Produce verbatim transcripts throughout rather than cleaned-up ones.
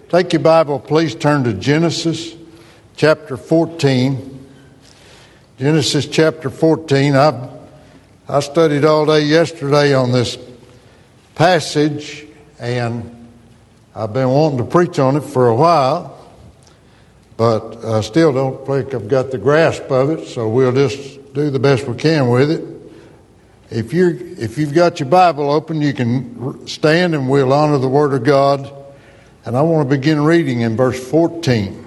take your Bible, please turn to Genesis chapter fourteen. Genesis chapter fourteen. I I studied all day yesterday on this passage, and I've been wanting to preach on it for a while, but I still don't think I've got the grasp of it, so we'll just do the best we can with it. If you're, if you've got your Bible open, you can stand and we'll honor the Word of God. And I want to begin reading in verse fourteen.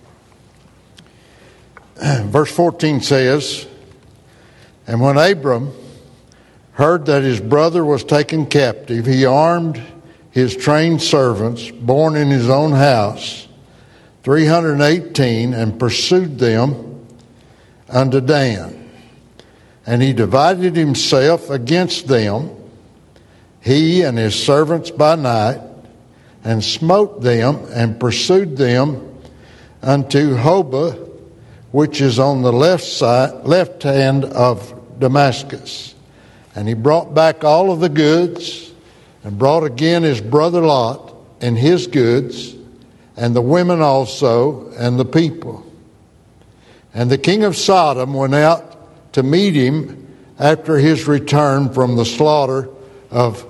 Verse fourteen says, "And when Abram heard that his brother was taken captive, he armed his trained servants, born in his own house, three hundred eighteen, and pursued them unto Dan. And he divided himself against them, he and his servants by night, and smote them and pursued them unto Hobah, which is on the left side, left hand of Damascus. And he brought back all of the goods, and brought again his brother Lot and his goods, and the women also, and the people. And the king of Sodom went out to meet him after his return from the slaughter of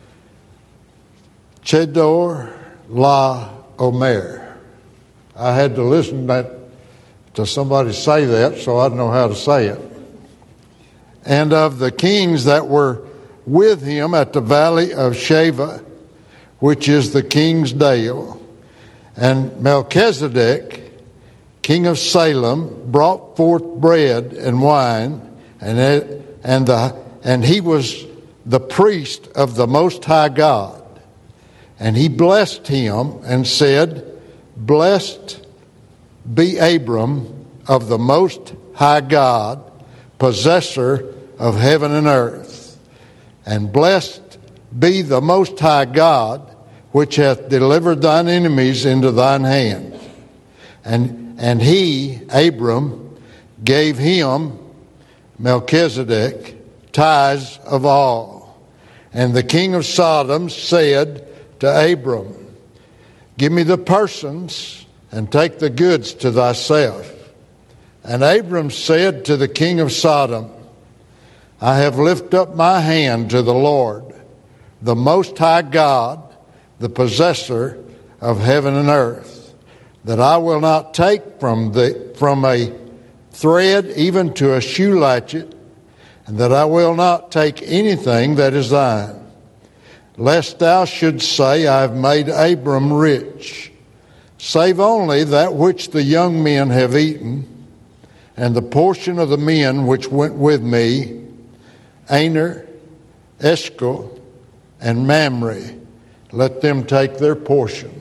Chedor La Omer." I had to listen that, to somebody say that, so I'd know how to say it. "And of the kings that were with him at the valley of Shaveh, which is the king's dale. And Melchizedek, king of Salem, brought forth bread and wine, and it, and the and he was the priest of the Most High God. And he blessed him and said, Blessed be Abram of the Most High God, possessor of heaven and earth. And blessed be the Most High God, which hath delivered thine enemies into thine hand. And and he, Abram, gave him, Melchizedek, tithes of all. And the king of Sodom said to Abram, Give me the persons, and take the goods to thyself. And Abram said to the king of Sodom, I have lifted up my hand to the Lord, the Most High God, the possessor of heaven and earth, that I will not take from the from a thread even to a shoe latchet, and that I will not take anything that is thine, lest thou shouldst say, I have made Abram rich, save only that which the young men have eaten, and the portion of the men which went with me, Aner, Eshcol, and Mamre, let them take their portion."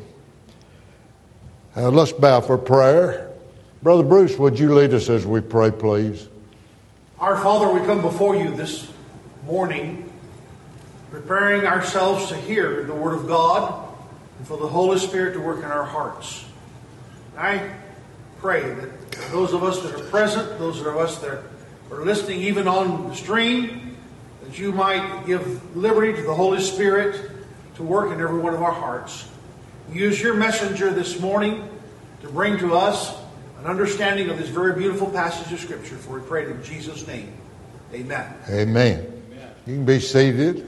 Uh, let's bow for prayer. Brother Bruce, would you lead us as we pray, please? Our Father, we come before you this morning, preparing ourselves to hear the Word of God and for the Holy Spirit to work in our hearts. I pray that those of us that are present, those of us that are listening even on the stream, that you might give liberty to the Holy Spirit to work in every one of our hearts. Use your messenger this morning to bring to us an understanding of this very beautiful passage of Scripture. For we pray in Jesus' name. Amen. Amen. Amen. You can be seated.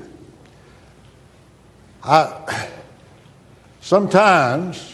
I, sometimes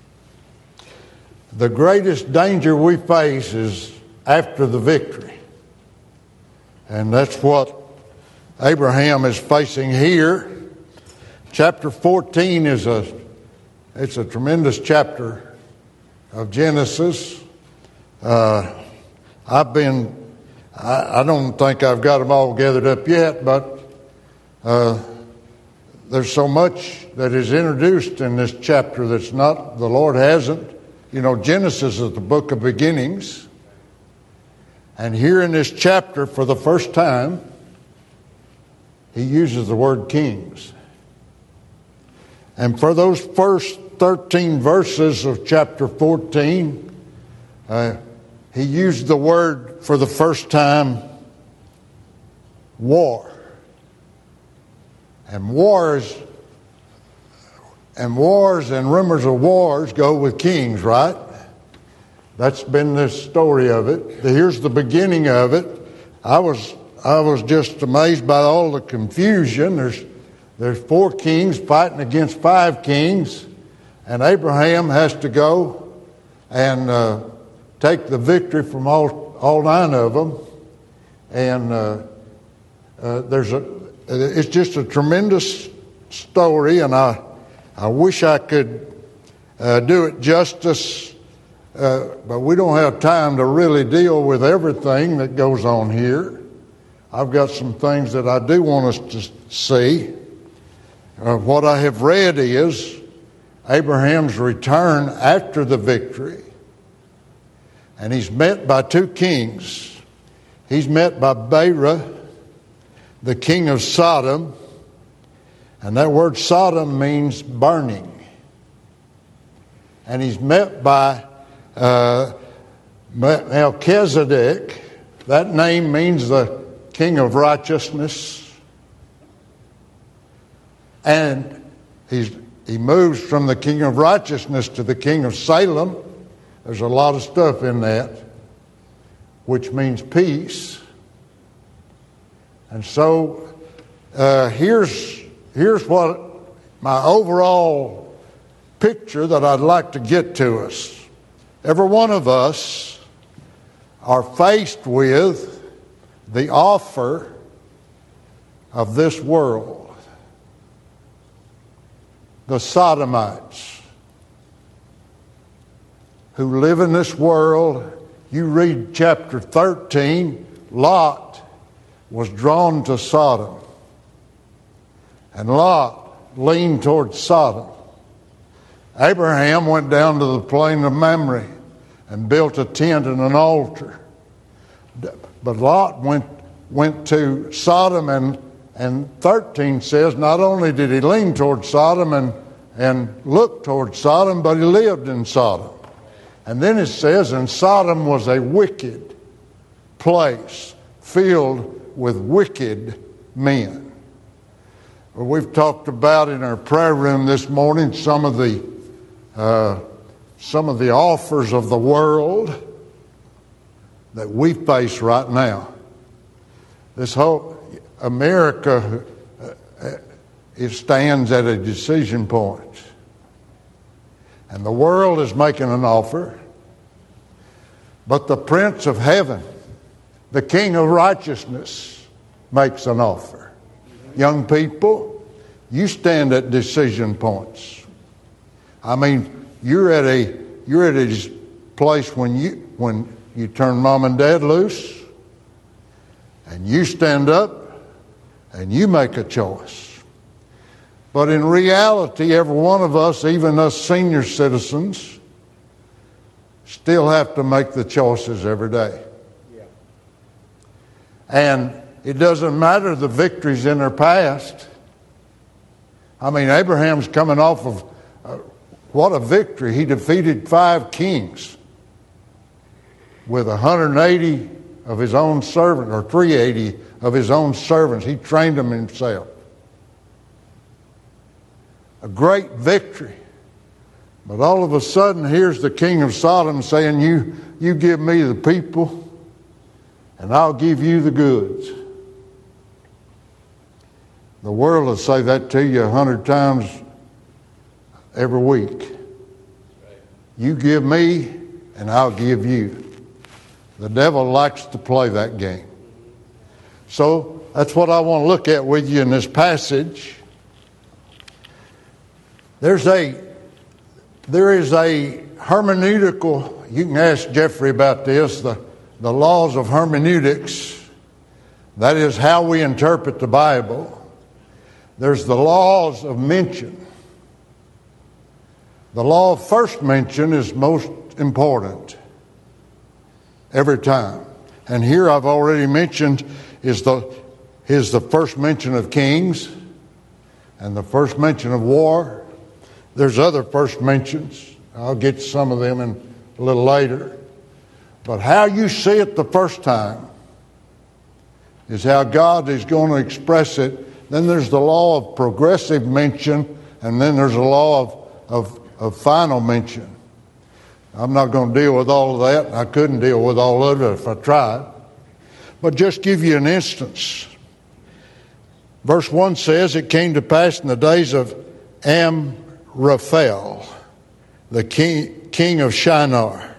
the greatest danger we face is after the victory. And that's what Abraham is facing here. Chapter fourteen is a It's a tremendous chapter of Genesis. Uh, I've been, I, I don't think I've got them all gathered up yet, but uh, there's so much that is introduced in this chapter that's not, the Lord hasn't. You know, Genesis is the book of beginnings. And here in this chapter, for the first time, he uses the word kings. And for those first thirteen verses of chapter fourteen, uh, he used the word for the first time, war. And war is and wars and rumors of wars go with kings, right? That's been the story of it. Here's the beginning of it. I was I was just amazed by all the confusion. There's there's four kings fighting against five kings, and Abraham has to go and uh, take the victory from all all nine of them. And uh, uh, there's a it's just a tremendous story, and I I wish I could uh, do it justice. Uh, but we don't have time to really deal with everything that goes on here. I've got some things that I do want us to see. Uh, what I have read is Abraham's return after the victory. And he's met by two kings. He's met by Bera, the king of Sodom. And that word Sodom means burning. And he's met by Uh, Melchizedek. That name means the king of righteousness. And he's, he moves from the king of righteousness to the king of Salem. There's a lot of stuff in that, which means peace. And so uh, here's, here's what my overall picture that I'd like to get to us. Every one of us are faced with the offer of this world. The Sodomites who live in this world. You read chapter thirteen, Lot was drawn to Sodom. And Lot leaned towards Sodom. Abraham went down to the plain of Mamre and built a tent and an altar. But Lot went went to Sodom, and, and thirteen says not only did he lean towards Sodom and, and look towards Sodom, but he lived in Sodom. And then it says, and Sodom was a wicked place filled with wicked men. Well, we've talked about in our prayer room this morning some of the Uh, some of the offers of the world that we face right now. This whole America, uh, it stands at a decision point. And the world is making an offer. But the Prince of Heaven, the King of Righteousness, makes an offer. Young people, you stand at decision points. I mean, you're at a you're at a place when you when you turn mom and dad loose, and you stand up and you make a choice. But in reality, every one of us, even us senior citizens, still have to make the choices every day. Yeah. And it doesn't matter the victories in their past. I mean, Abraham's coming off of uh, what a victory. He defeated five kings with one hundred eighty of his own servants, or three hundred eighty of his own servants. He trained them himself. A great victory. But all of a sudden, here's the king of Sodom saying, you, you give me the people, and I'll give you the goods. The world will say that to you a hundred times every week. You give me, and I'll give you. The devil likes to play that game. So that's what I want to look at with you in this passage. There's a, there is a hermeneutical, you can ask Jeffrey about this, the, the laws of hermeneutics. That is how we interpret the Bible. There's the laws of mention. The law of first mention is most important every time. And here I've already mentioned is the is the first mention of kings and the first mention of war. There's other first mentions. I'll get to some of them in a little later. But how you see it the first time is how God is going to express it. Then there's the law of progressive mention and then there's a law of, of, of final mention. I'm not going to deal with all of that. I couldn't deal with all of it if I tried. But just give you an instance. Verse one says, it came to pass in the days of Amraphel, the king, king of Shinar.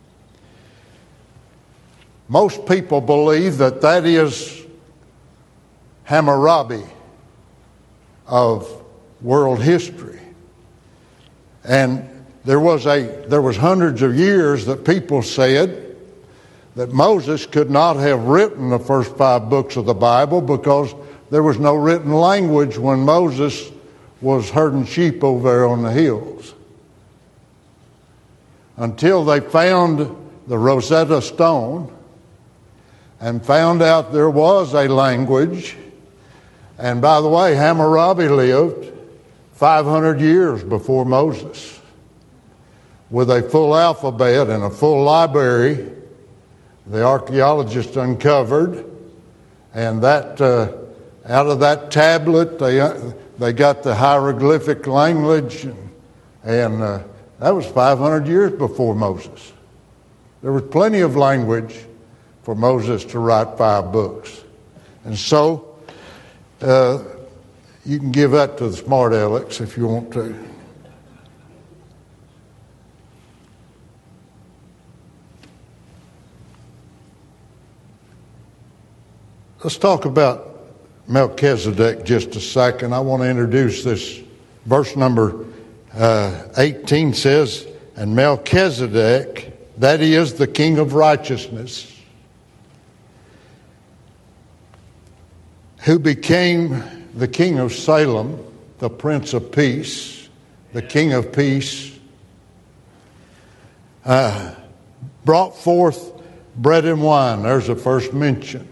Most people believe that that is Hammurabi of world history. And there was a there was hundreds of years that people said that Moses could not have written the first five books of the Bible because there was no written language when Moses was herding sheep over there on the hills. Until they found the Rosetta Stone and found out there was a language. And by the way, Hammurabi lived five hundred years before Moses with a full alphabet and a full library. The archaeologists uncovered, and that uh, out of that tablet they uh, they got the hieroglyphic language, and, and uh, that was five hundred years before Moses. There was plenty of language for Moses to write five books, and so uh, you can give that to the smart Alex if you want to. Let's talk about Melchizedek just a second. I want to introduce this. Verse number uh, eighteen says, and Melchizedek, that is the king of righteousness, who became the king of Salem, the prince of peace, the king of peace, uh, brought forth bread and wine. There's the first mention.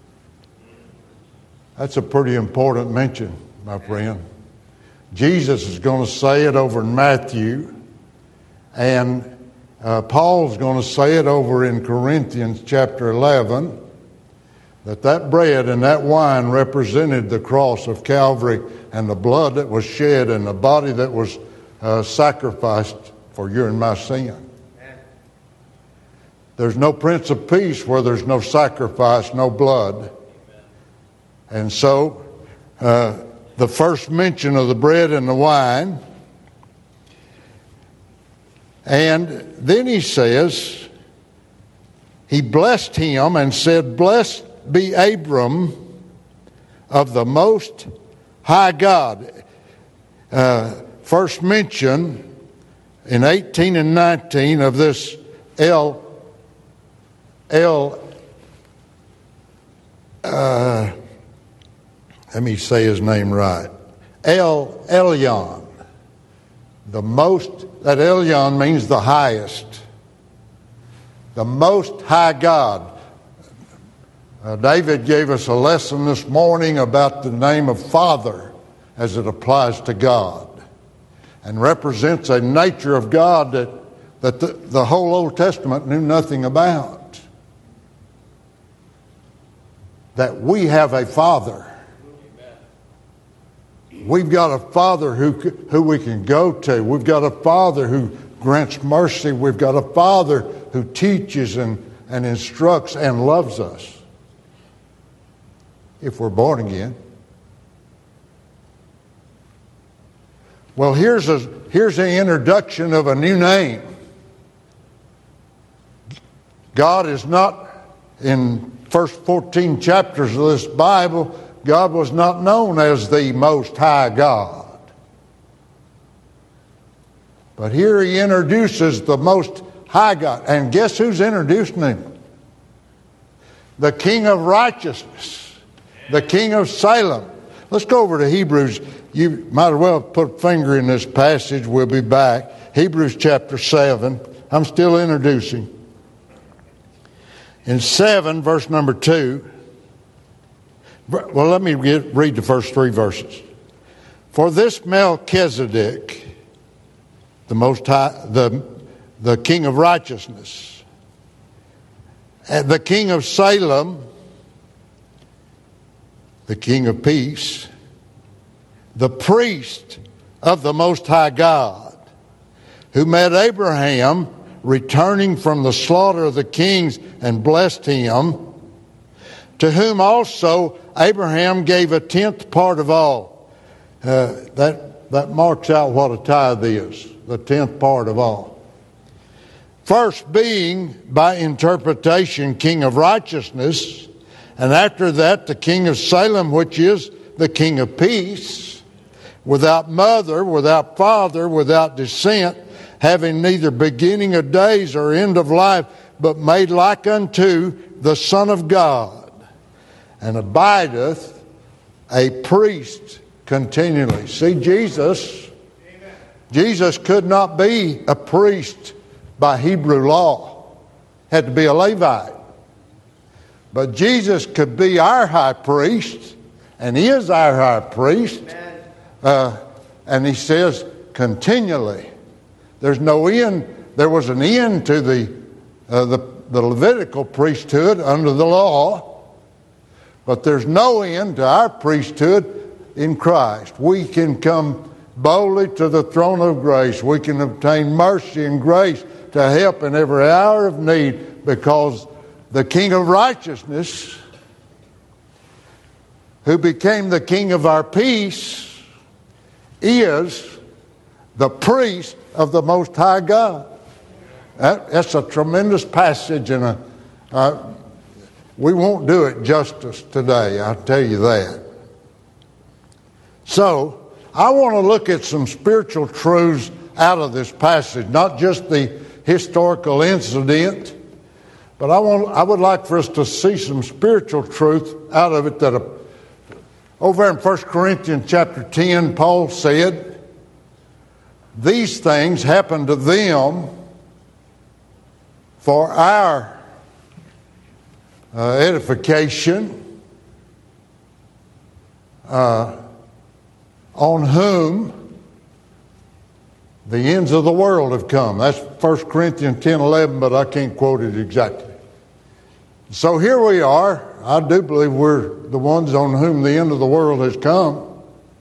That's a pretty important mention, my friend. Jesus is going to say it over in Matthew, and uh, Paul's going to say it over in Corinthians chapter eleven, that that bread and that wine represented the cross of Calvary and the blood that was shed and the body that was uh, sacrificed for your and my sin. There's no Prince of Peace where there's no sacrifice, no blood. And so, uh, the first mention of the bread and the wine. And then he says, he blessed him and said, blessed be Abram of the Most High God. Uh, first mention in eighteen and nineteen of this El, El, uh, let me say his name right. El Elyon. The most, that Elyon means the highest. The Most High God. Uh, David gave us a lesson this morning about the name of Father as it applies to God, and represents a nature of God that, that the, the whole Old Testament knew nothing about. That we have a Father. We've got a Father who who we can go to. We've got a Father who grants mercy. We've got a Father who teaches and, and instructs and loves us. If we're born again. Well, here's a here's the introduction of a new name. God is not, in first fourteen chapters of this Bible, God was not known as the Most High God. But here he introduces the Most High God. And guess who's introducing him? The King of Righteousness. The King of Salem. Let's go over to Hebrews. You might as well put a finger in this passage. We'll be back. Hebrews chapter seven. I'm still introducing. In seven, verse number two. Well, let me get, read the first three verses. For this Melchizedek, the Most High, the, the King of Righteousness, and the King of Salem, the King of Peace, the priest of the Most High God, who met Abraham returning from the slaughter of the kings and blessed him, to whom also Abraham gave a tenth part of all. Uh, that, that marks out what a tithe is, the tenth part of all. First being, by interpretation, king of righteousness, and after that the king of Salem, which is the king of peace, without mother, without father, without descent, having neither beginning of days or end of life, but made like unto the Son of God, and abideth a priest continually. See, Jesus, Amen. Jesus could not be a priest by Hebrew law. Had to be a Levite. But Jesus could be our high priest, and he is our high priest. Uh, and he says continually. There's no end. There was an end to the, uh, the the Levitical priesthood under the law, but there's no end to our priesthood in Christ. We can come boldly to the throne of grace. We can obtain mercy and grace to help in every hour of need, because the King of righteousness, who became the King of our peace, is the priest of the Most High God. That, that's a tremendous passage, and a, uh, we won't do it justice today, I'll tell you that. So, I want to look at some spiritual truths out of this passage, not just the historical incident, but I want I would like for us to see some spiritual truth out of it. That are, over in First Corinthians chapter ten, Paul said, these things happened to them for our uh, edification, uh, on whom the ends of the world have come. That's First Corinthians ten eleven, but I can't quote it exactly. So here we are. I do believe we're the ones on whom the end of the world has come.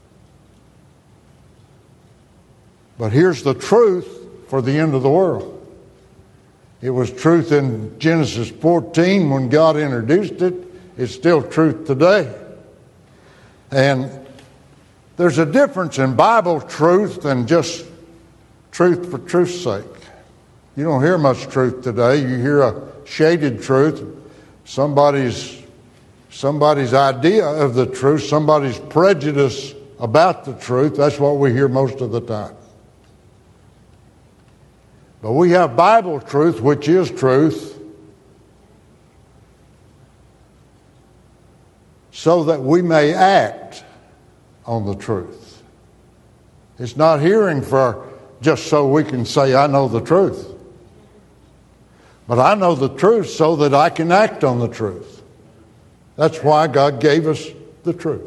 But here's the truth for the end of the world. It was truth in Genesis fourteen when God introduced it. It's still truth today. And there's a difference in Bible truth than just truth for truth's sake. You don't hear much truth today. You hear a shaded truth, somebody's somebody's idea of the truth, somebody's prejudice about the truth. That's what we hear most of the time. But we have Bible truth, which is truth, so that we may act on the truth. It's not hearing for just so we can say, I know the truth. But I know the truth so that I can act on the truth. That's why God gave us the truth.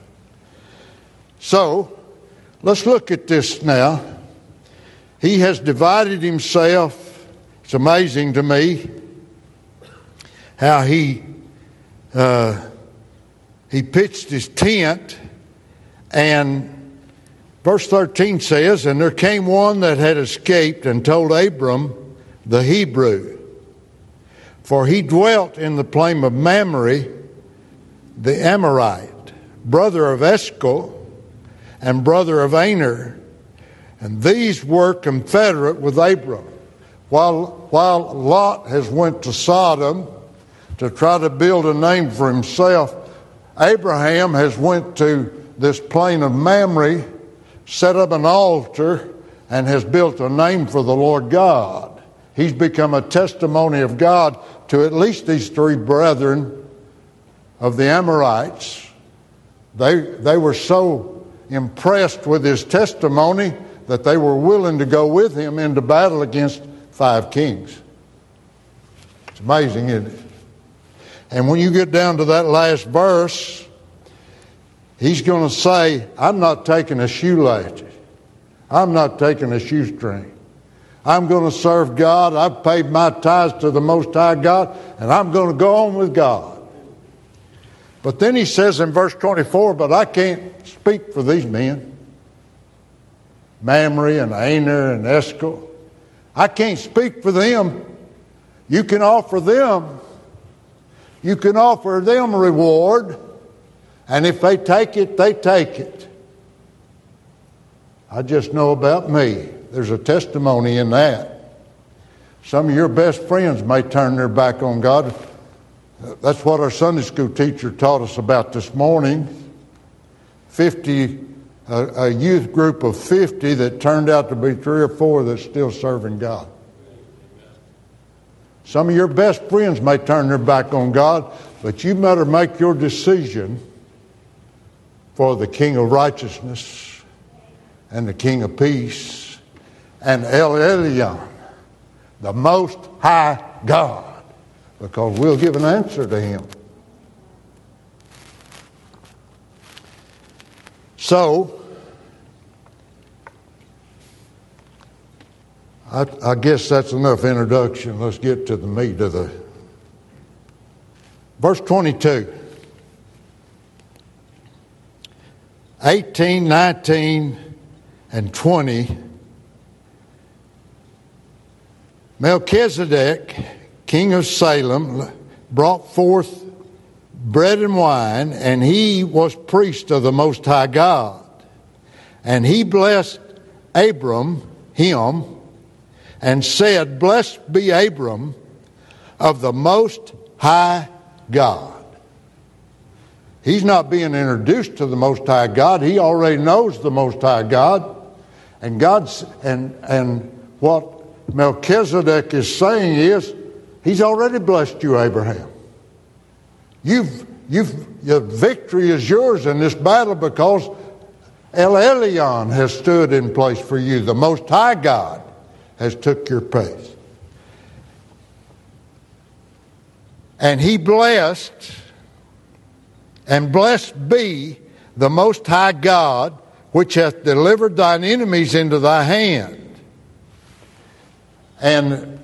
So, let's look at this now. He has divided himself. It's amazing to me how he uh, he pitched his tent. And verse thirteen says, and there came one that had escaped and told Abram the Hebrew, for he dwelt in the plain of Mamre, the Amorite, brother of Eshcol and brother of Aner. And these were confederate with Abram. While, while Lot has went to Sodom to try to build a name for himself, Abraham has went to this plain of Mamre, set up an altar, and has built a name for the Lord God. He's become a testimony of God to at least these three brethren of the Amorites. They, they were so impressed with his testimony that they were willing to go with him into battle against five kings. It's amazing, isn't it? And when you get down to that last verse, he's going to say, I'm not taking a shoelace. I'm not taking a shoestring. I'm going to serve God. I've paid my tithes to the Most High God, and I'm going to go on with God. But then he says in verse twenty-four, but I can't speak for these men. Mamre and Aner and Eshcol. I can't speak for them. You can offer them. You can offer them a reward. And if they take it, they take it. I just know about me. There's a testimony in that. Some of your best friends may turn their back on God. That's what our Sunday school teacher taught us about this morning. Fifty, a, a youth group of fifty that turned out to be three or four that's still serving God. Some of your best friends may turn their back on God, but you better make your decision for the King of righteousness and the King of peace and El Elyon, the Most High God, because we'll give an answer to Him. So, I, I guess that's enough introduction. Let's get to the meat of the verse twenty-two. eighteen, nineteen, and twenty. Melchizedek, king of Salem, brought forth bread and wine, and he was priest of the Most High God. And he blessed Abram, him, and said, Blessed be Abram of the Most High God. He's not being introduced to the Most High God. He already knows the Most High God. And God's and and what Melchizedek is saying is, He's already blessed you, Abraham. You've you've your victory is yours in this battle because El Elyon has stood in place for you. The Most High God has took your place. And he blessed, and blessed be the Most High God, which hath delivered thine enemies into thy hand. And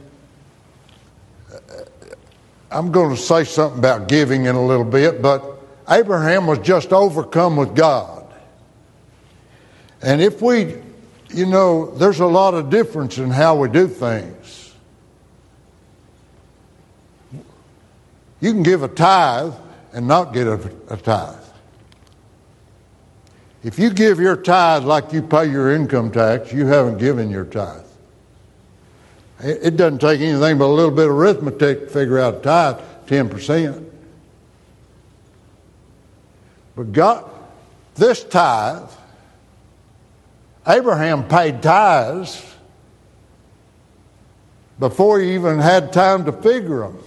I'm going to say something about giving in a little bit, but Abraham was just overcome with God. And if we, you know, there's a lot of difference in how we do things. You can give a tithe and not get a, a tithe. If you give your tithe like you pay your income tax, you haven't given your tithe. It doesn't take anything but a little bit of arithmetic to figure out a tithe, ten percent. But God, this tithe, Abraham paid tithes before he even had time to figure them.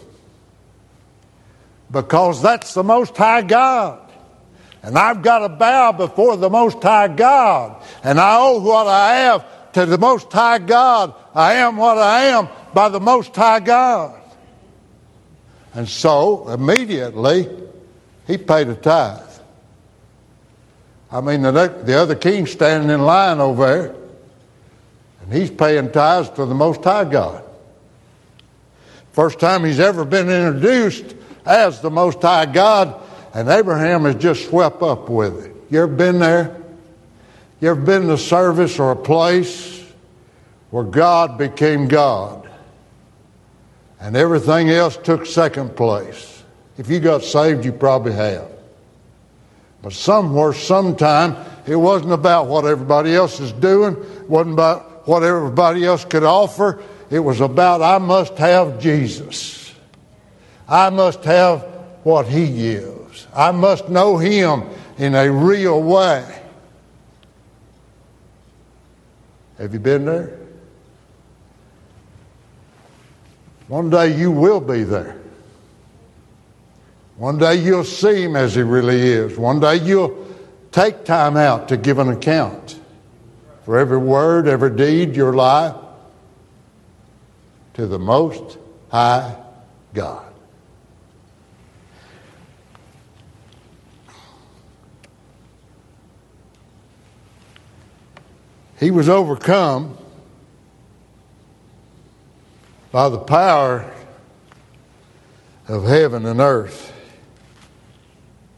Because that's the Most High God. And I've got to bow before the Most High God. And I owe what I have to the Most High God. I am what I am by the Most High God. And so, immediately, he paid a tithe. I mean, the, the other king's standing in line over there, and he's paying tithes to the Most High God. First time he's ever been introduced as the Most High God, and Abraham is just swept up with it. You ever been there? You ever been in a service or a place where God became God and everything else took second place? If you got saved, you probably have. But somewhere, sometime, it wasn't about what everybody else is doing. It wasn't about what everybody else could offer. It was about, I must have Jesus. I must have what He gives. I must know Him in a real way. Have you been there? One day you will be there. One day you'll see Him as He really is. One day you'll take time out to give an account for every word, every deed, your life, to the Most High God. He was overcome by the power of heaven and earth.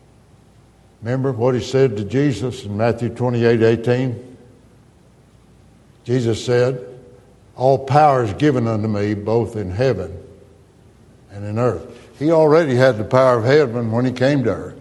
Remember what He said to Jesus in Matthew twenty-eight eighteen? Jesus said, all power is given unto me both in heaven and in earth. He already had the power of heaven when he came to earth.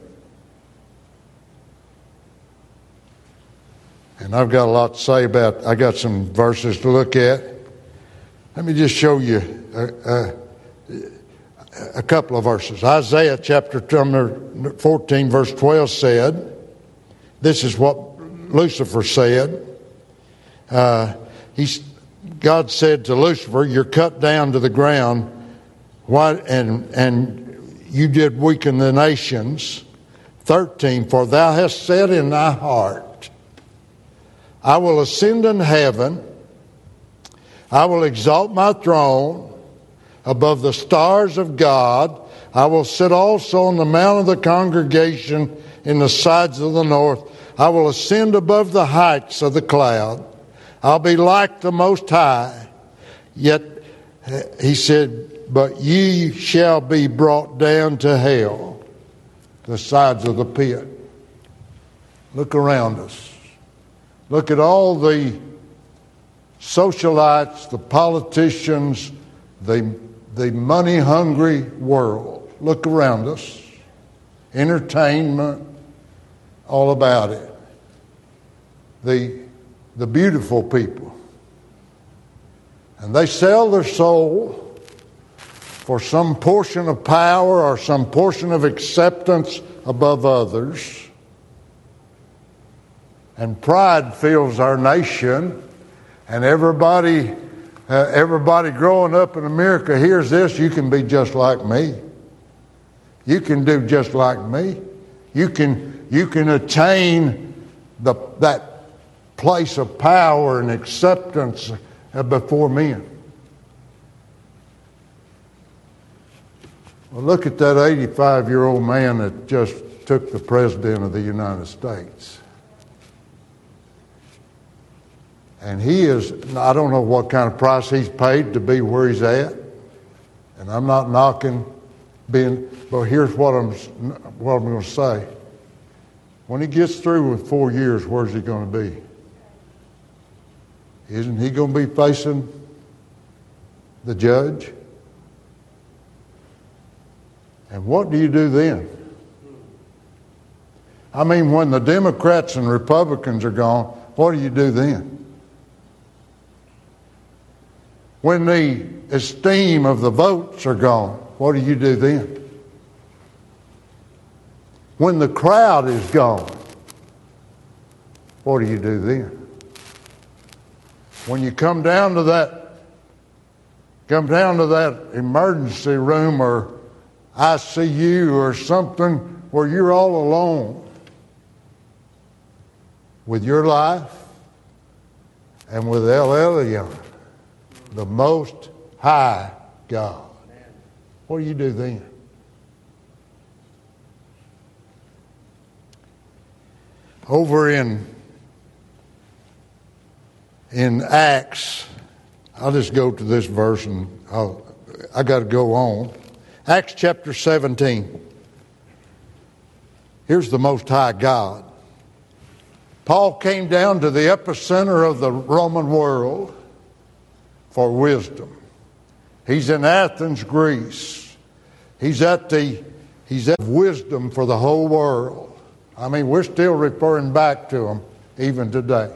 And I've got a lot to say about, I got some verses to look at. Let me just show you a, a, a couple of verses. Isaiah chapter fourteen verse twelve said, this is what Lucifer said. Uh, he's, God said to Lucifer, you're cut down to the ground, why, and, and you did weaken the nations. thirteen, for thou hast said in thy heart, I will ascend in heaven, I will exalt my throne above the stars of God. I will sit also on the mount of the congregation in the sides of the north. I will ascend above the heights of the cloud. I'll be like the Most High. Yet, he said, but ye shall be brought down to hell, the sides of the pit. Look around us. Look at all the socialites, the politicians, the, the money-hungry world. Look around us. Entertainment, all about it. The, the beautiful people. And they sell their soul for some portion of power or some portion of acceptance above others. And pride fills our nation, and everybody, uh, everybody growing up in America hears this: you can be just like me. You can do just like me. You can, you can attain the that place of power and acceptance before men. Well, look at that eighty-five-year-old man that just took the President of the United States. And he is, I don't know what kind of price he's paid to be where he's at. And I'm not knocking being, but here's what I'm, what I'm going to say. When he gets through with four years, where's he going to be? Isn't he going to be facing the judge? And what do you do then? I mean, when the Democrats and Republicans are gone, what do you do then? When the esteem of the votes are gone, what do you do then? When the crowd is gone, what do you do then? When you come down to that, come down to that emergency room or I C U or something where you're all alone with your life and with El Elyon, the Most High God. What do you do then? Over in in Acts, I'll just go to this verse and I'll, I got to go on. Acts chapter seventeen. Here's the Most High God. Paul came down to the epicenter of the Roman world for wisdom. He's in Athens, Greece. He's at the he's at wisdom for the whole world. I mean, we're still referring back to him even today.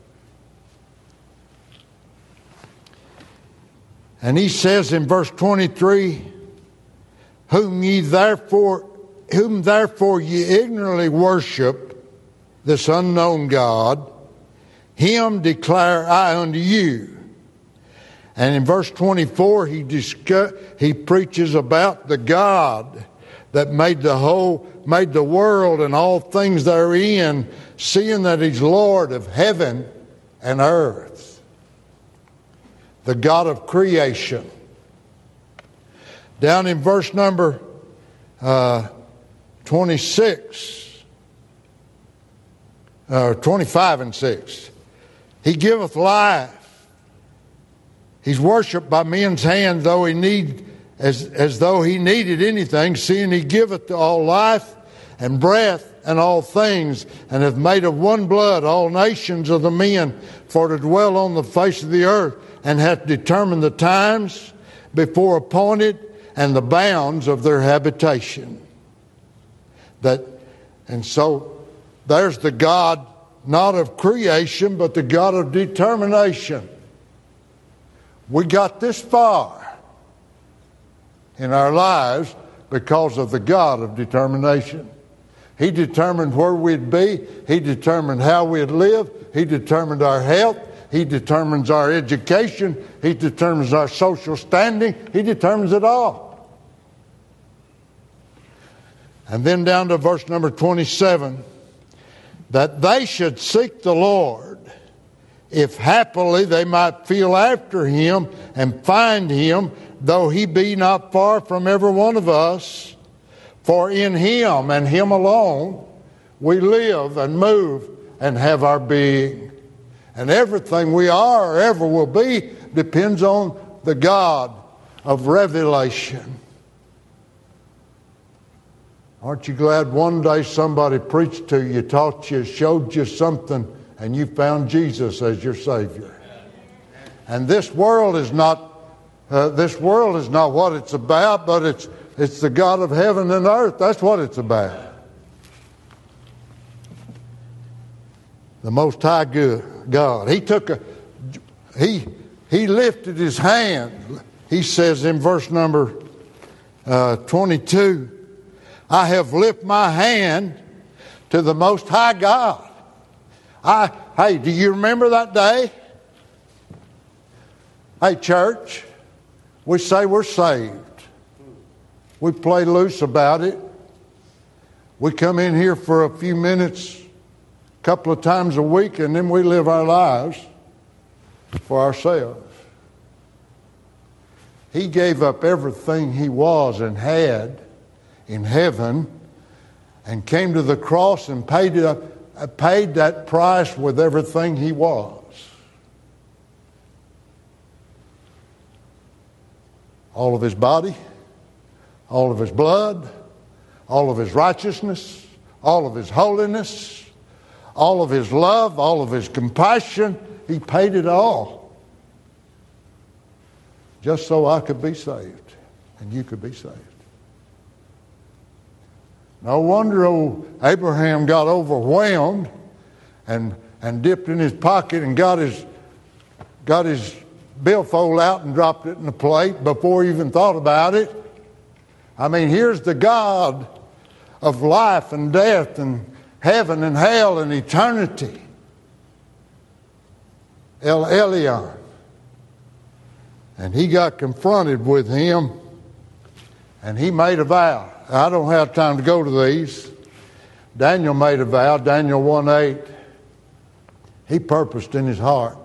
And he says in verse twenty-three, whom ye therefore whom therefore ye ignorantly worship, this unknown God, him declare I unto you. And in verse twenty-four, he discuss, he preaches about the God that made the whole, made the world and all things therein, seeing that he's Lord of heaven and earth. The God of creation. Down in verse number uh, twenty-six, uh, twenty-five and six, he giveth life. He's worshipped by men's hand, though he need as as though he needed anything, seeing he giveth to all life and breath and all things, and hath made of one blood all nations of the men for to dwell on the face of the earth, and hath determined the times before appointed and the bounds of their habitation. That, and so there's the God not of creation, but the God of determination. We got this far in our lives because of the God of determination. He determined where we'd be. He determined how we'd live. He determined our health. He determines our education. He determines our social standing. He determines it all. And then down to verse number twenty-seven. That they should seek the Lord, if happily they might feel after him and find him, though he be not far from every one of us. For in him and him alone we live and move and have our being. And everything we are or ever will be depends on the God of revelation. Aren't you glad one day somebody preached to you, taught you, showed you something, and you found Jesus as your Savior? And this world is not uh, this world is not what it's about, but it's it's the God of heaven and earth. That's what it's about. The Most High God. He took a he he lifted his hand. He says in verse number uh, twenty-two. I have lifted my hand to the Most High God. I, hey, do you remember that day? Hey, church, we say we're saved. We play loose about it. We come in here for a few minutes, a couple of times a week, and then we live our lives for ourselves. He gave up everything he was and had in heaven and came to the cross and paid it, paid that price with everything he was. All of his body, all of his blood, all of his righteousness, all of his holiness, all of his love, all of his compassion. He paid it all just so I could be saved and you could be saved. No wonder old Abraham got overwhelmed and and dipped in his pocket and got his got his billfold out and dropped it in the plate before he even thought about it. I mean, here's the God of life and death and heaven and hell and eternity. El Elyon. And he got confronted with him and he made a vow. I don't have time to go to these. Daniel made a vow, Daniel one eight. He purposed in his heart,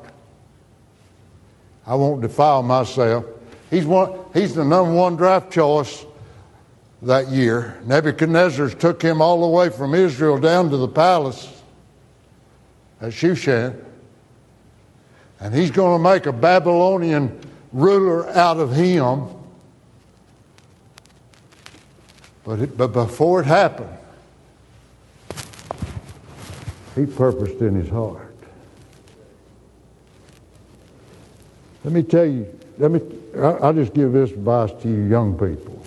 I won't defile myself. He's one. He's the number one draft choice that year. Nebuchadnezzar took him all the way from Israel down to the palace at Shushan. And he's going to make a Babylonian ruler out of him. But, it, but before it happened, he purposed in his heart. Let me tell you, let me, I'll just give this advice to you young people.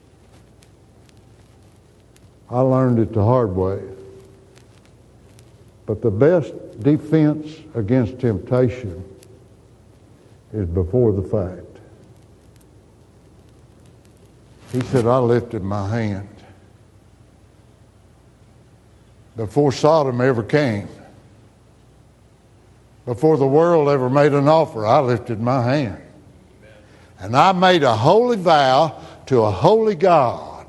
I learned it the hard way. But the best defense against temptation is before the fact. He said, I lifted my hand. Before Sodom ever came, before the world ever made an offer, I lifted my hand. Amen. And I made a holy vow to a holy God.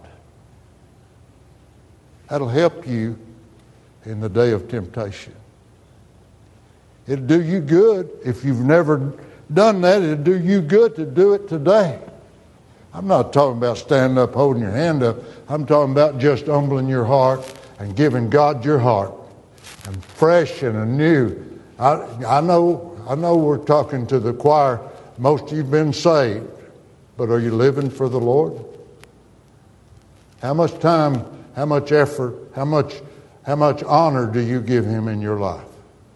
That'll help you in the day of temptation. It'll do you good. If you've never done that, it'll do you good to do it today. I'm not talking about standing up, holding your hand up. I'm talking about just humbling your heart and giving God your heart. And fresh and anew. I, I know I know we're talking to the choir. Most of you have been saved. But are you living for the Lord? How much time, how much effort, how much how much honor do you give him in your life?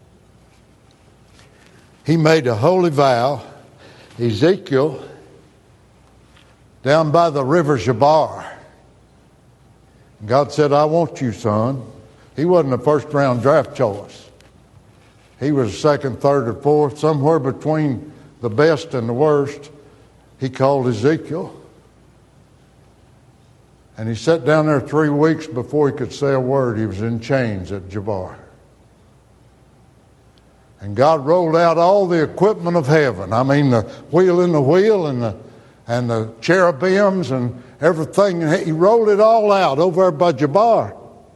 He made a holy vow. Ezekiel, down by the river Jabar, God said, I want you, son. He wasn't a first round draft choice. He was second, third, or fourth, somewhere between the best and the worst. He called Ezekiel. And he sat down there three weeks before he could say a word. He was in chains at Jabar. And God rolled out all the equipment of heaven. I mean, the wheel in the wheel and the, and the cherubims and everything. He rolled it all out over there by Jabar.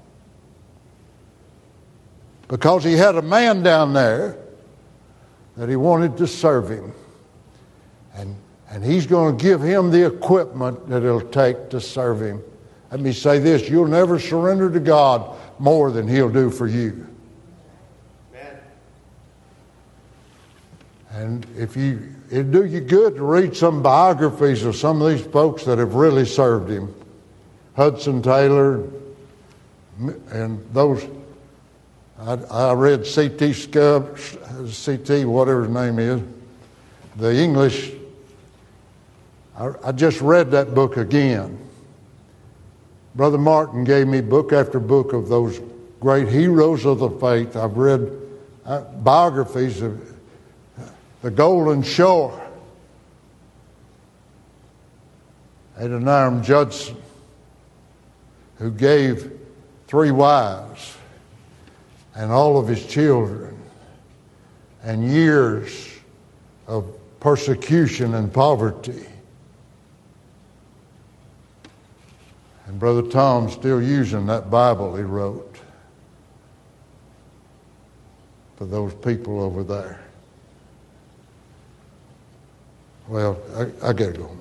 Because he had a man down there that he wanted to serve him. And, and he's going to give him the equipment that it'll take to serve him. Let me say this, you'll never surrender to God more than he'll do for you. Amen. And if you, it'd do you good to read some biographies of some of these folks that have really served him. Hudson Taylor and those... I, I read C T Scub, C T, whatever his name is, the English. I, I just read that book again. Brother Martin gave me book after book of those great heroes of the faith. I've read uh, biographies of the Golden Shore, Adoniram Judson, who gave three wives and all of his children, and years of persecution and poverty. And Brother Tom's still using that Bible he wrote for those people over there. Well, I, I gotta go.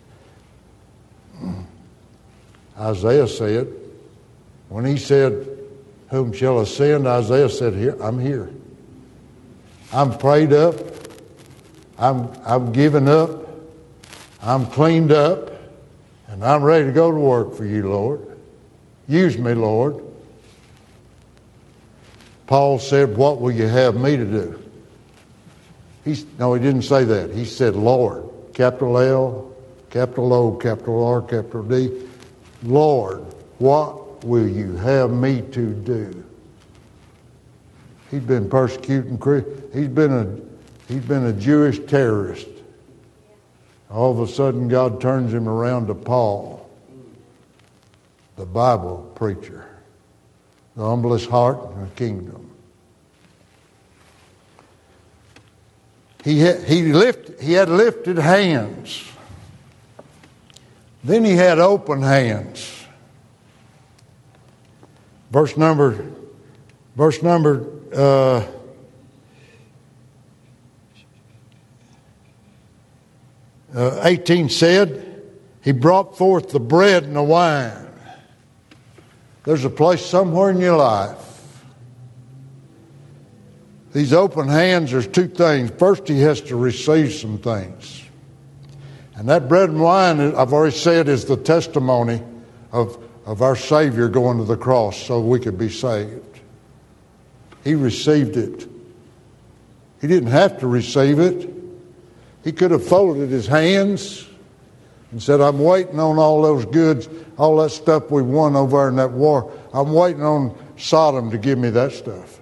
Isaiah said, when he said, whom shall ascend? Isaiah said, here, I'm here. I'm prayed up. I'm, I'm given up. I'm cleaned up. And I'm ready to go to work for you, Lord. Use me, Lord. Paul said, what will you have me to do? He's, no, he didn't say that. He said, Lord. Capital L, capital O, capital R, capital D. Lord, what will you have me to do? He'd been persecuting Christians. He's been a he's been a Jewish terrorist. All of a sudden, God turns him around to Paul, the Bible preacher, the humblest heart in the kingdom. He had, he lift he had lifted hands. Then he had open hands. Verse number, verse number uh, uh, eighteen said, he brought forth the bread and the wine. There's a place somewhere in your life. These open hands, there's two things. First, he has to receive some things. And that bread and wine, I've already said, is the testimony of of our Savior going to the cross so we could be saved. He received it. He didn't have to receive it. He could have folded his hands and said, I'm waiting on all those goods, all that stuff we won over there in that war. I'm waiting on Sodom to give me that stuff.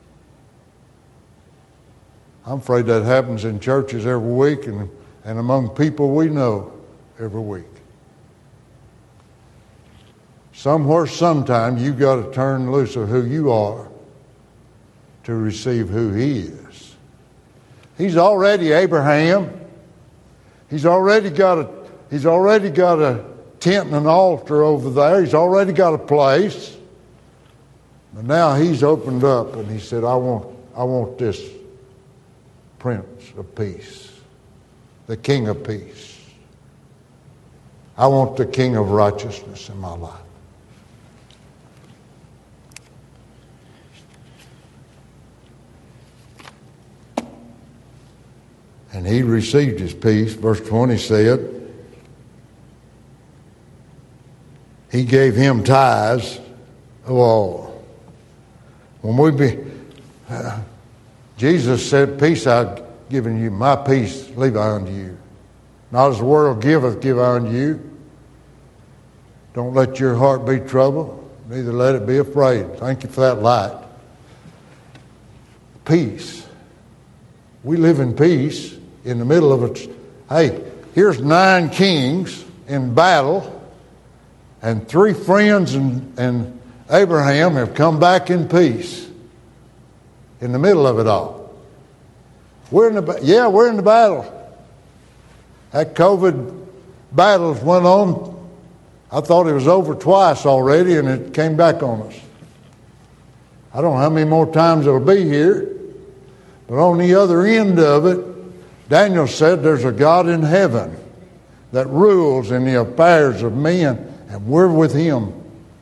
I'm afraid that happens in churches every week and, and among people we know every week. Somewhere, sometime, you've got to turn loose of who you are to receive who he is. He's already Abraham. He's already got a, he's already got a tent and an altar over there. He's already got a place. But now he's opened up and he said, I want, I want this Prince of Peace, the King of Peace. I want the King of Righteousness in my life. And he received his peace. Verse twenty said, he gave him tithes of all. When we be, uh, Jesus said, peace I've given you, my peace leave I unto you. Not as the world giveth, give I unto you. Don't let your heart be troubled, neither let it be afraid. Thank you for that light. Peace. We live in peace in the middle of it. Hey, here's nine kings in battle, and three friends and, and Abraham have come back in peace in the middle of it all. We're in the yeah, we're in the battle. That COVID battles went on. I thought it was over twice already, and it came back on us. I don't know how many more times it'll be here, but on the other end of it, Daniel said there's a God in heaven that rules in the affairs of men, and we're with him.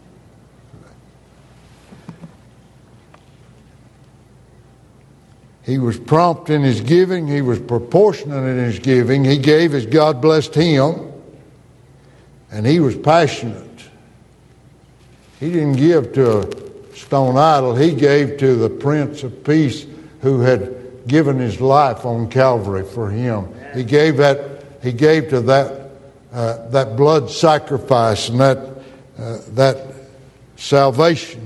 He was prompt in his giving. He was proportionate in his giving. He gave as God blessed him. And he was passionate. He didn't give to a stone idol. He gave to the Prince of Peace who had given his life on Calvary for him. He gave that. He gave to that uh, that blood sacrifice and that uh, that salvation.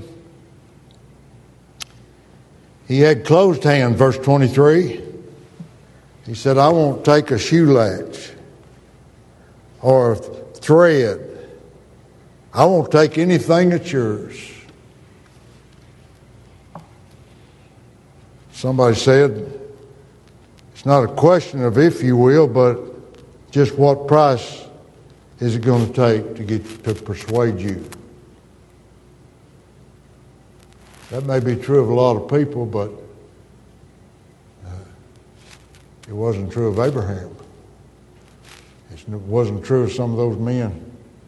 He had closed hands, verse twenty-three. He said, I won't take a shoe latch or a thread. I won't take anything that's yours. Somebody said, it's not a question of if you will, but just what price is it going to take to get to persuade you. That may be true of a lot of people, but uh, it wasn't true of Abraham. It wasn't true of some of those men.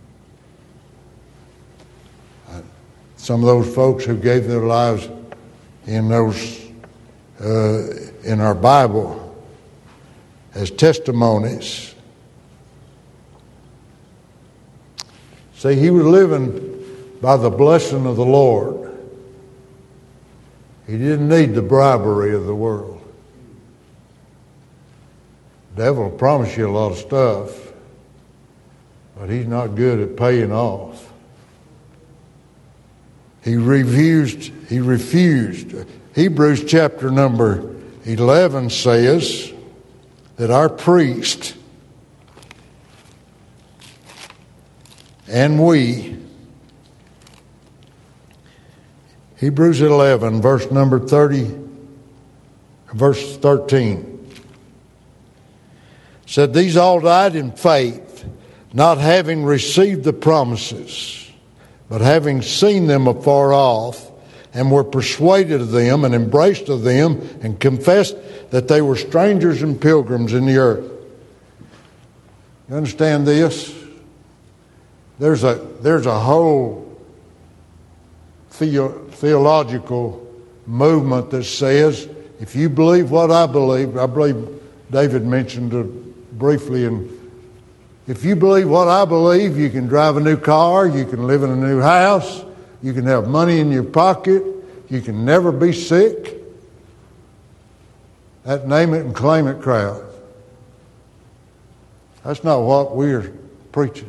Uh, some of those folks who gave their lives in those uh, in our Bible as testimonies. See, he was living by the blessing of the Lord. He didn't need the bribery of the world. The devil will promise you a lot of stuff, but he's not good at paying off. He refused. He refused. Hebrews chapter number eleven says that our priest and we, Hebrews eleven, verse number thirty, verse thirteen, said, these all died in faith, not having received the promises, but having seen them afar off, and were persuaded of them, and embraced of them, and confessed that they were strangers and pilgrims in the earth. You understand this? There's a, there's a whole theo- theological movement that says, if you believe what I believe, I believe David mentioned it briefly, and if you believe what I believe, you can drive a new car, you can live in a new house, you can have money in your pocket, you can never be sick. That name it and claim it crowd. That's not what we're preaching.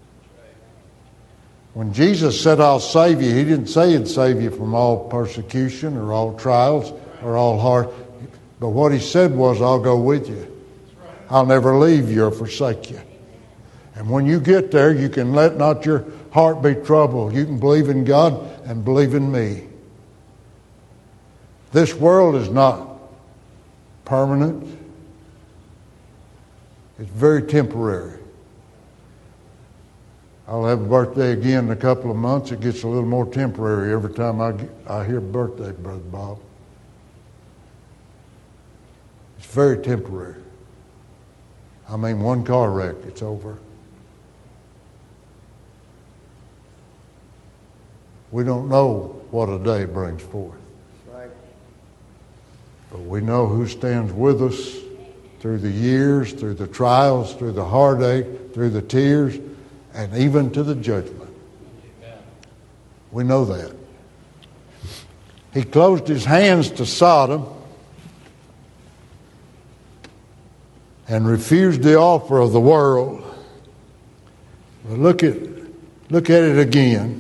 When Jesus said, I'll save you, he didn't say he'd save you from all persecution or all trials or all hard. But what he said was, I'll go with you. I'll never leave you or forsake you. And when you get there, you can let not your heart be troubled. You can believe in God and believe in me. This world is not permanent. It's very temporary. I'll have a birthday again in a couple of months. It gets a little more temporary every time I, get, I hear birthday, Brother Bob. It's very temporary. I mean, one car wreck, it's over. We don't know what a day brings forth. Right. But we know who stands with us through the years, through the trials, through the heartache, through the tears, and even to the judgment. Amen. We know that. He closed his hands to Sodom and refused the offer of the world. But look at, look at it again.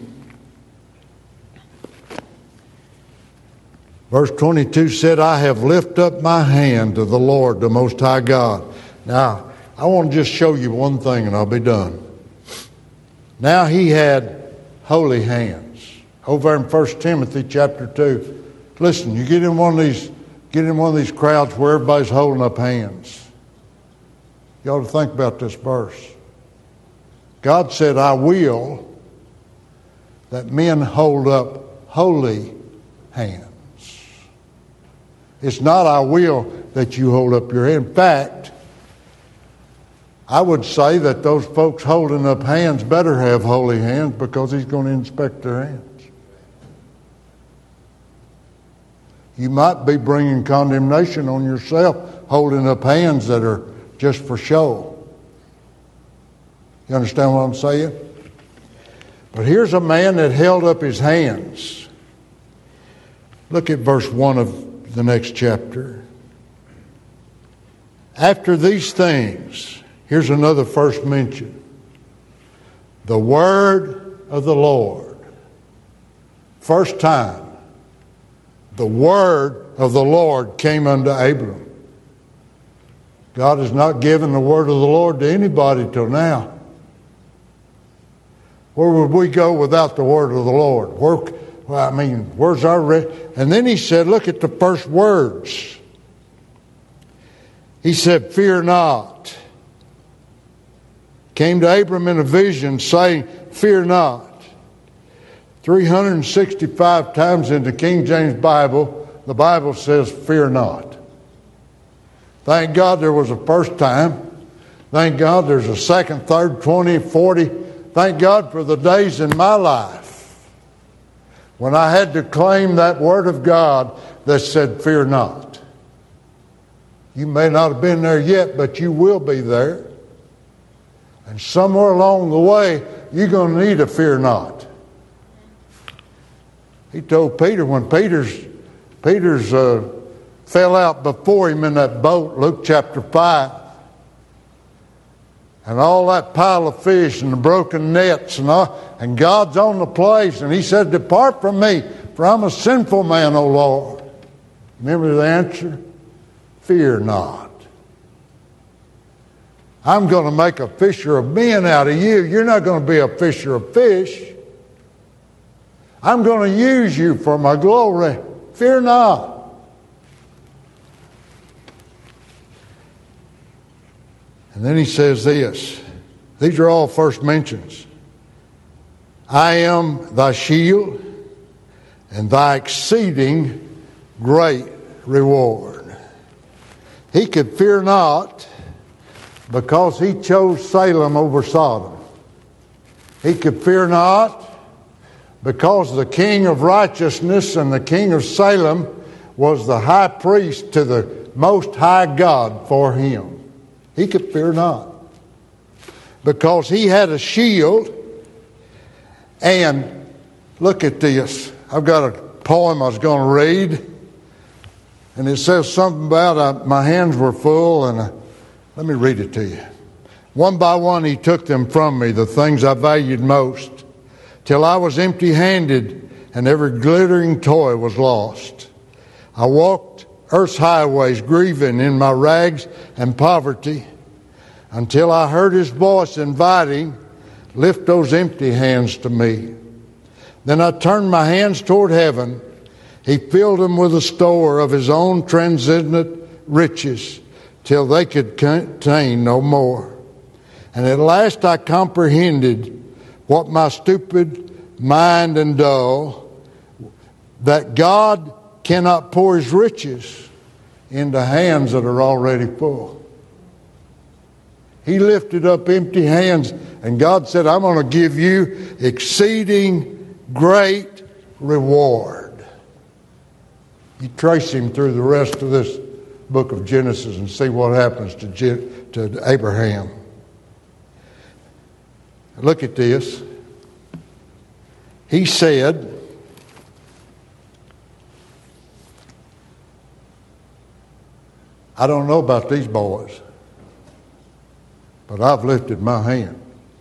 Verse twenty-two said, I have lifted up my hand to the Lord, the Most High God. Now, I want to just show you one thing and I'll be done. Now he had holy hands. Over in First Timothy chapter two. Listen, you get in one of these, get in one of these crowds where everybody's holding up hands. You ought to think about this verse. God said, I will that men hold up holy hands. It's not I will that you hold up your hand. In fact, I would say that those folks holding up hands better have holy hands because he's going to inspect their hands. You might be bringing condemnation on yourself holding up hands that are just for show. You understand what I'm saying? But here's a man that held up his hands. Look at verse one of the next chapter. After these things, here's another first mention. The word of the Lord. First time, the word of the Lord came unto Abram. God has not given the word of the Lord to anybody till now. Where would we go without the word of the Lord? Where, well, I mean, where's our... Re- and then he said, look at the first words. He said, fear not. Came to Abram in a vision saying, fear not. three hundred sixty-five times in the King James Bible, the Bible says, fear not. Thank God there was a first time. Thank God there's a second, third, twenty, forty. Thank God for the days in my life when I had to claim that word of God that said, fear not. You may not have been there yet, but you will be there. And somewhere along the way, you're going to need a fear not. He told Peter when Peter's, Peter's uh, fell out before him in that boat, Luke chapter five, and all that pile of fish and the broken nets and all, and God's on the place, and he said, depart from me, for I'm a sinful man, O Lord. Remember the answer? Fear not. I'm going to make a fisher of men out of you. You're not going to be a fisher of fish. I'm going to use you for my glory. Fear not. And then he says this. These are all first mentions. I am thy shield and thy exceeding great reward. He could fear not because he chose Salem over Sodom. He could fear not because the king of righteousness and the king of Salem was the high priest to the most high God for him. He could fear not because he had a shield. And look at this. I've got a poem I was going to read, and it says something about uh, my hands were full, and uh, let me read it to you. One by one he took them from me, the things I valued most, till I was empty-handed and every glittering toy was lost. I walked earth's highways grieving in my rags and poverty until I heard his voice inviting, lift those empty hands to me. Then I turned my hands toward heaven. He filled them with a store of his own transcendent riches till they could contain no more. And at last I comprehended what my stupid mind and dull, that God cannot pour his riches into hands that are already full. He lifted up empty hands, and God said, I'm going to give you exceeding great reward. You trace him through the rest of this book of Genesis and see what happens to, Je- to Abraham. Look at this. He said, I don't know about these boys, but I've lifted my hand.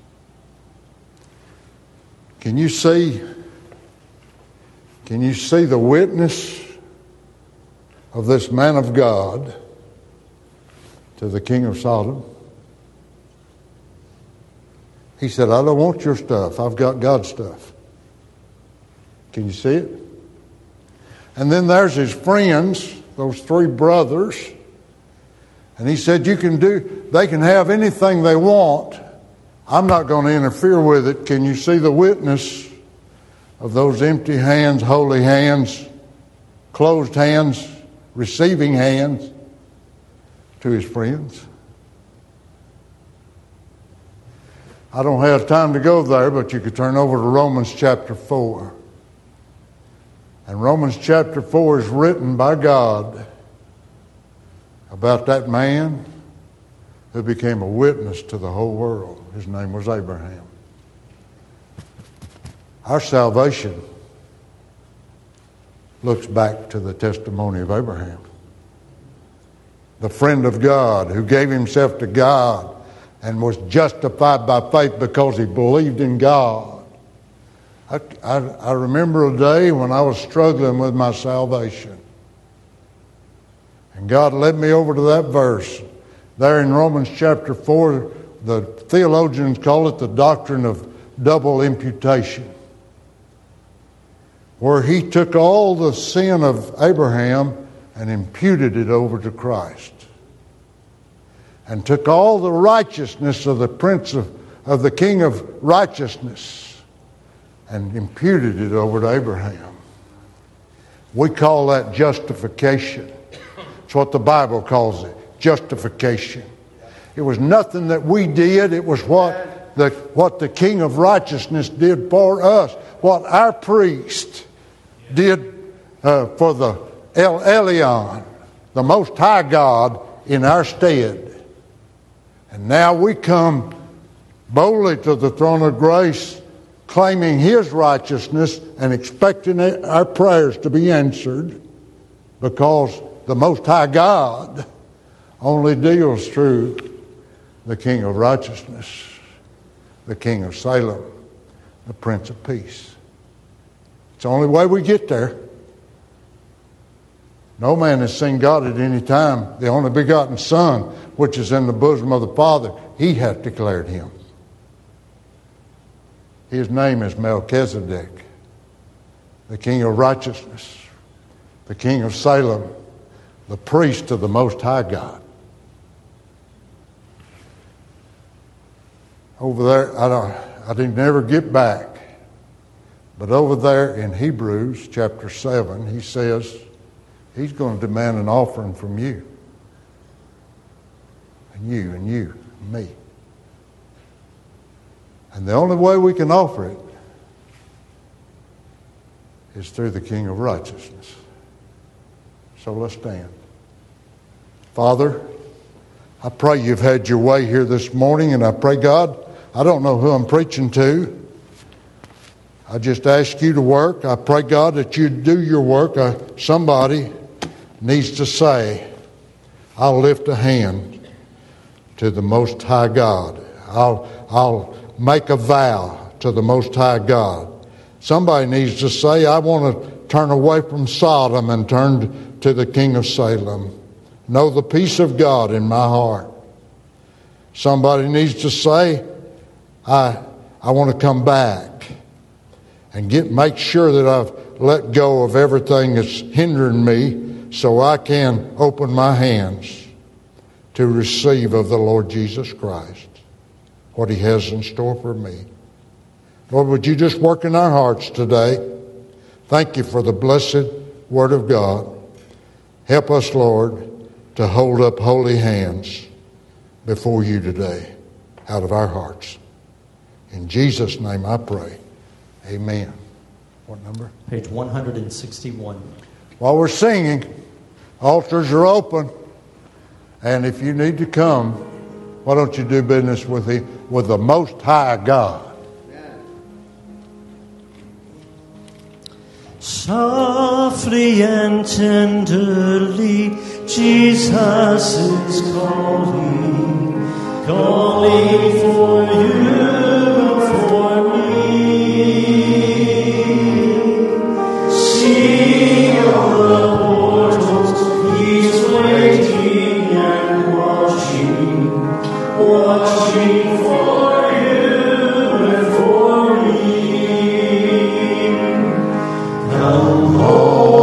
Can you see, can you see the witness of this man of God to the king of Sodom? He said, I don't want your stuff. I've got God's stuff. Can you see it? And then there's his friends, those three brothers. And he said, you can do, they can have anything they want. I'm not going to interfere with it. Can you see the witness of those empty hands, holy hands, closed hands, receiving hands to his friends? I don't have time to go there, but you could turn over to Romans chapter four. And Romans chapter four is written by God about that man who became a witness to the whole world. His name was Abraham. Our salvation looks back to the testimony of Abraham, the friend of God who gave himself to God and was justified by faith because he believed in God. I, I, I remember a day when I was struggling with my salvation. And God led me over to that verse. There in Romans chapter four, the theologians call it the doctrine of double imputation, where he took all the sin of Abraham and imputed it over to Christ, and took all the righteousness of the prince of, of the king of righteousness and imputed it over to Abraham. We call that justification. It's what the Bible calls it, justification. It was nothing that we did. It was what the, what the king of righteousness did for us, what our priest did uh, for the El Elyon, the Most High God, in our stead. And now we come boldly to the throne of grace, claiming His righteousness and expecting our prayers to be answered, because the Most High God only deals through the King of righteousness, the King of Salem, the Prince of Peace. It's the only way we get there. No man has seen God at any time. The only begotten Son, which is in the bosom of the Father, He hath declared Him. His name is Melchizedek, the King of righteousness, the King of Salem, the priest of the Most High God. Over there, I don't, I didn't never get back, but over there in Hebrews chapter seven, he says He's going to demand an offering from you, and you, and you, and me. And the only way we can offer it is through the King of righteousness. So let's stand. Father, I pray You've had Your way here this morning, and I pray, God, I don't know who I'm preaching to. I just ask You to work. I pray, God, that You'd do Your work. I, somebody needs to say, I'll lift a hand to the Most High God. I'll, I'll make a vow to the Most High God. Somebody needs to say, I want to turn away from Sodom and turn to the King of Salem. Know the peace of God in my heart. Somebody needs to say, I I want to come back and get make sure that I've let go of everything that's hindering me, so I can open my hands to receive of the Lord Jesus Christ what He has in store for me. Lord, would You just work in our hearts today? Thank You for the blessed Word of God. Help us, Lord, to hold up holy hands before You today out of our hearts. In Jesus' name I pray. Amen. What number? Page one sixty-one. While we're singing, altars are open. And if you need to come, why don't you do business with the, with the Most High God? Softly and tenderly Jesus is calling, calling for you and for me. See on the portals, He's waiting and watching, watching for you and for me. Come home.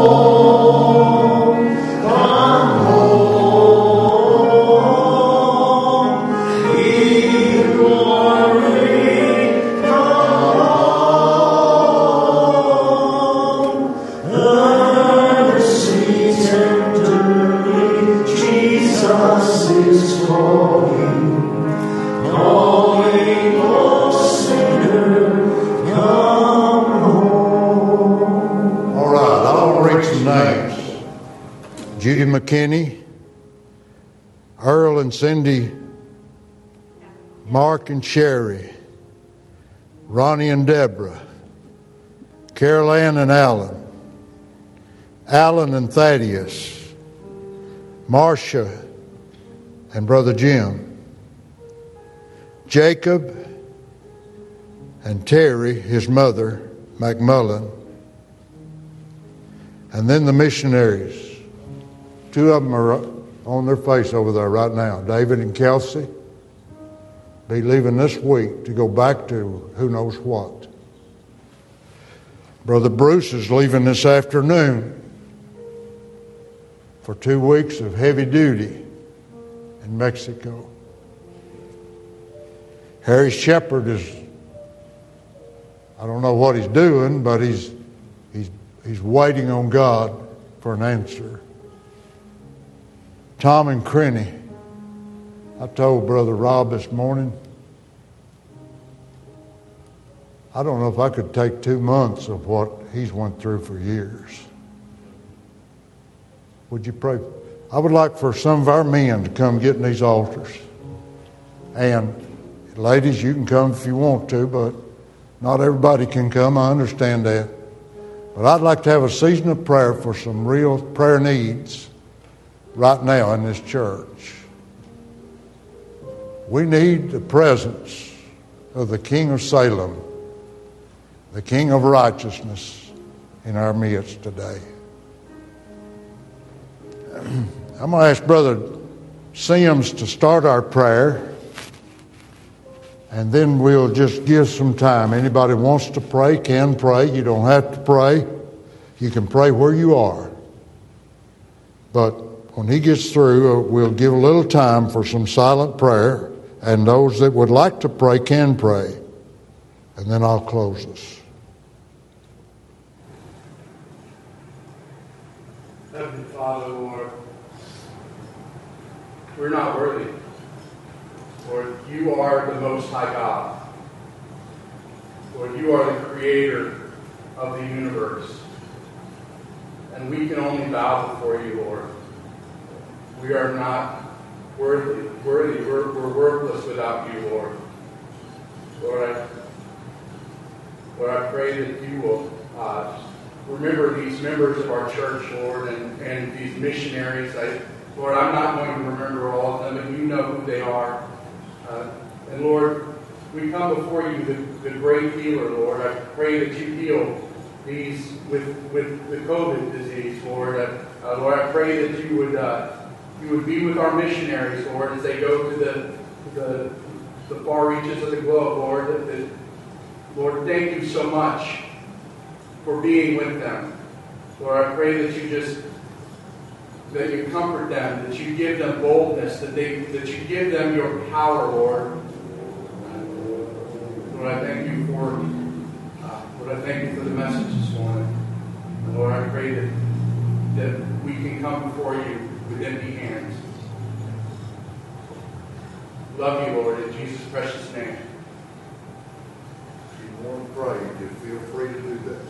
Judy McKinney, Earl and Cindy, Mark and Sherry, Ronnie and Deborah, Carol Ann and Alan, Alan and Thaddeus, Marcia and Brother Jim, Jacob and Terry, his mother, McMullen, and then the missionaries. Two of them are on their face over there right now. David and Kelsey be leaving this week to go back to who knows what. Brother Bruce is leaving this afternoon for two weeks of heavy duty in Mexico. Harry Shepherd is, I don't know what he's doing, but he's he's he's waiting on God for an answer. Tom and Crenny, I told Brother Rob this morning, I don't know if I could take two months of what he's went through for years. Would you pray? I would like for some of our men to come get in these altars. And ladies, you can come if you want to, but not everybody can come. I understand that. But I'd like to have a season of prayer for some real prayer needs right now in this church. We need the presence of the King of Salem, the King of righteousness in our midst today. I'm going to ask Brother Sims to start our prayer, and then we'll just give some time. Anybody wants to pray can pray. You don't have to pray. You can pray where you are. But when he gets through, we'll give a little time for some silent prayer, and those that would like to pray can pray. And then I'll close us. Heavenly Father, Lord, we're not worthy. Lord, you are the Most High God. Lord, you are the creator of the universe. And we can only bow before you, Lord. We are not worthy. worthy. We're, we're worthless without you, Lord. Lord, I, Lord, I pray that you will uh, remember these members of our church, Lord, and, and these missionaries. I, Lord, I'm not going to remember all of them, but you know who they are. Uh, and Lord, we come before you, the, the great healer, Lord. I pray that you heal these with with the COVID disease, Lord. Uh, uh, Lord, I pray that you would uh, you would be with our missionaries, Lord, as they go to the the, the far reaches of the globe, Lord. That, that, Lord, thank you so much for being with them. Lord, I pray that you just that you comfort them, that you give them boldness, that they that you give them your power, Lord. Lord, I thank you for uh, Lord, I thank you for the message this morning. And Lord, I pray that that we can come before you with empty hands. Love you, Lord, in Jesus' precious name. If you want to pray, you feel free to do that.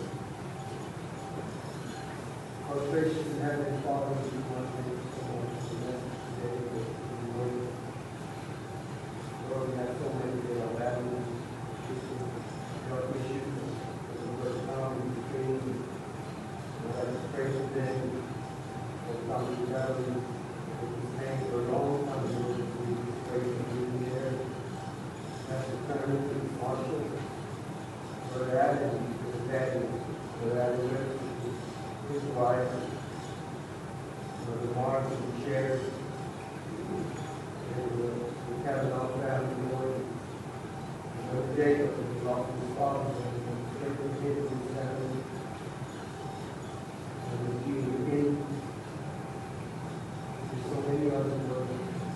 Our gracious and heavenly Father, we want to thank you so much for the message today that we learned. Lord, we have so many that are battling dark issues for the first time in between. Lord, I just pray for them. Lord, Father, we battle Brother Marshall, Brother Adam, his daddy, Brother Adam, his wife, Brother Mark, and Sherry, and uh, the Kavanaugh family, Lord, and Brother Jacob, and his lost his father, and Jacob, his kids, and his family, and the Judah King. There's so many others, Lord.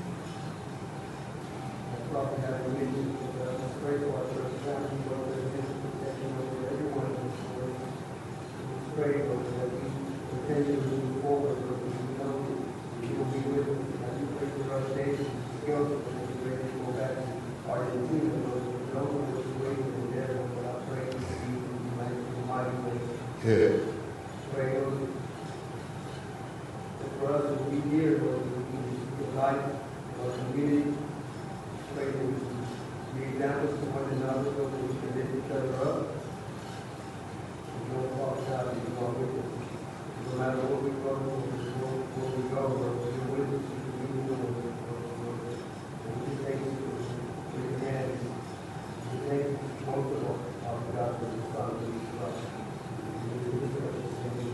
I probably have a meeting, but uh, let's pray for our church family, Lord, that his protection over everyone in this Lord. Let's pray, Lord, that we continue to move forward, Lord, we know that you will be with us. As we pray for our days and skills, and we're ready to go back to Argentina, Lord, we know that we're waiting in there, Lord, but I pray that you will be mighty, mighty way. Yeah. Pray, Lord, that for us to be here, Lord, we can give life to our community. Pray that we can be examples to one another, Lord, that we can lift each other up. And don't fall out and go with us. No matter what we go, where we go, Lord, you're with us, you can be with us, Lord. And we just thank you for your hands. We thank you most of all, our God, for the Son of Jesus Christ. In His precious name.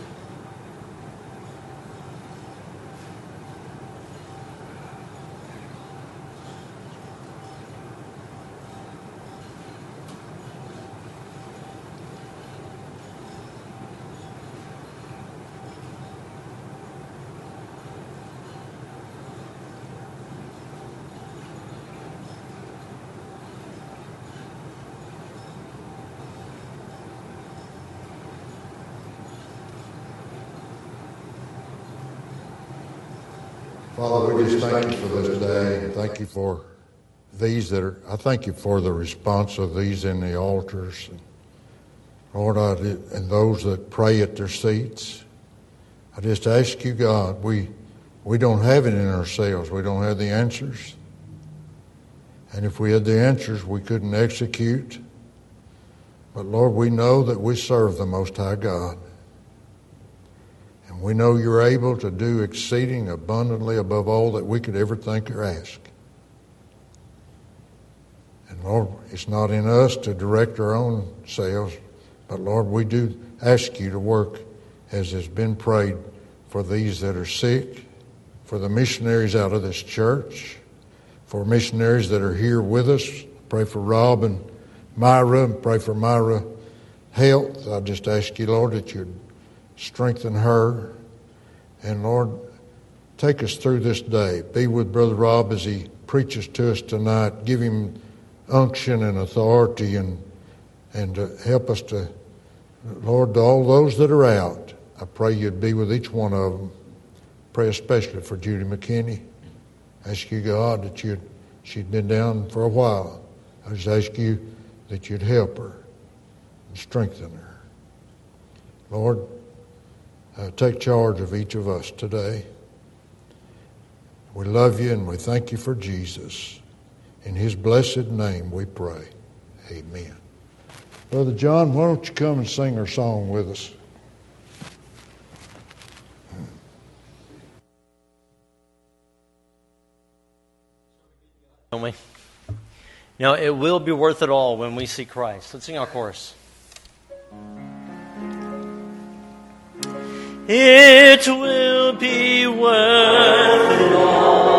Father, we just thank you for this day. Thank you for these that are, I thank you for the response of these in the altars. Lord, I did, and those that pray at their seats. I just ask you, God, we, we don't have it in ourselves. We don't have the answers. And if we had the answers, we couldn't execute. But Lord, we know that we serve the Most High God. And we know you're able to do exceeding abundantly above all that we could ever think or ask. And Lord, it's not in us to direct our own selves, but Lord, we do ask you to work as has been prayed for these that are sick, for the missionaries out of this church, for missionaries that are here with us. Pray for Rob and Myra, and pray for Myra health. I just ask you, Lord, that you'd strengthen her. And Lord, take us through this day. Be with Brother Rob as he preaches to us tonight. Give him unction and authority, and and uh, help us to, Lord, to all those that are out, I pray you'd be with each one of them. Pray especially for Judy McKinney. Ask you, God, that you'd, she'd been down for a while. I just ask you that you'd help her and strengthen her. Lord, uh, take charge of each of us today. We love you and we thank you for Jesus. In his blessed name we pray. Amen. Brother John, why don't you come and sing our song with us? Don't we? You know, it will be worth it all when we see Christ. Let's sing our chorus. It will be worth it all.